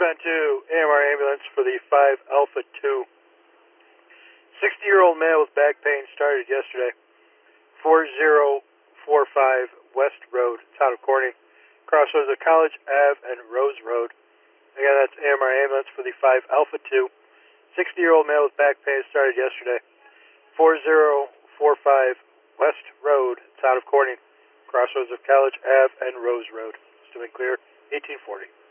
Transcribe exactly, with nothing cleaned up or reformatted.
Dispatch to A M R ambulance for the five Alpha two. sixty-year-old male with back pain started yesterday. four zero four five West Road, town of Corning. Crossroads of College Ave and Rose Road. Again, that's A M R ambulance for the five Alpha two. sixty-year-old male with back pain started yesterday. four zero four five West Road, town of Corning. Crossroads of College Ave and Rose Road. Still clear, eighteen forty.